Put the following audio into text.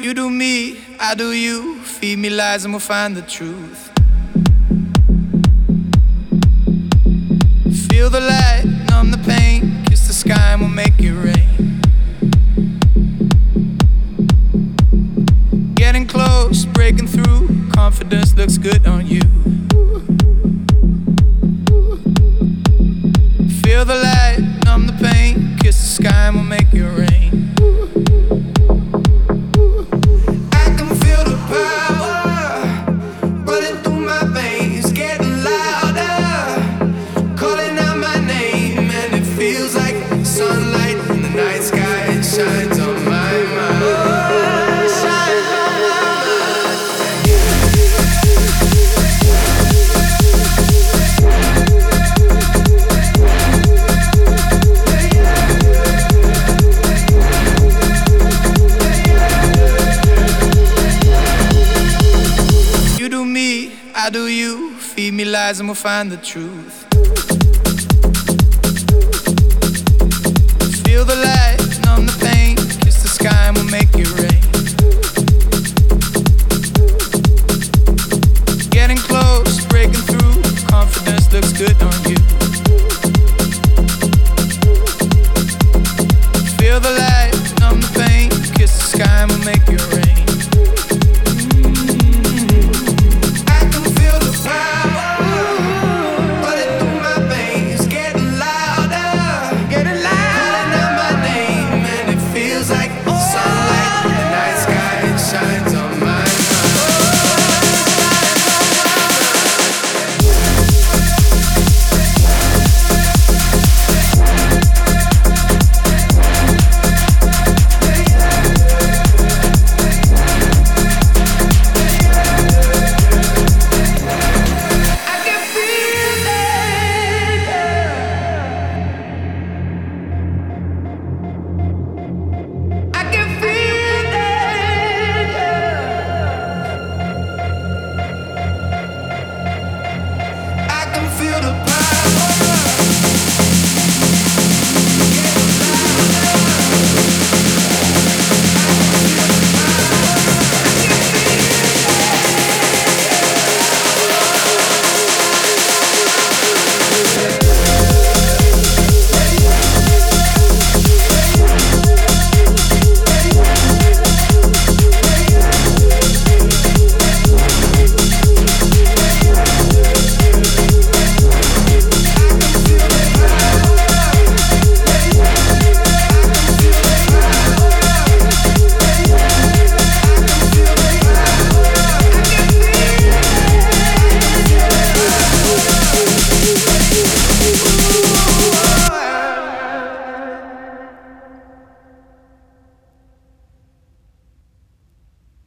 You do me, I do you. Feed me lies and we'll find the truth. Feel the light, numb the pain. Kiss the sky and we'll make it rain. Getting close, breaking through. Confidence looks good on you. Feel the light, numb the pain. Kiss the sky and we'll make it rain. Shines on my mind. Shines on my mind. You do me, I do you. Feed me lies and we'll find the truth. Feel the light.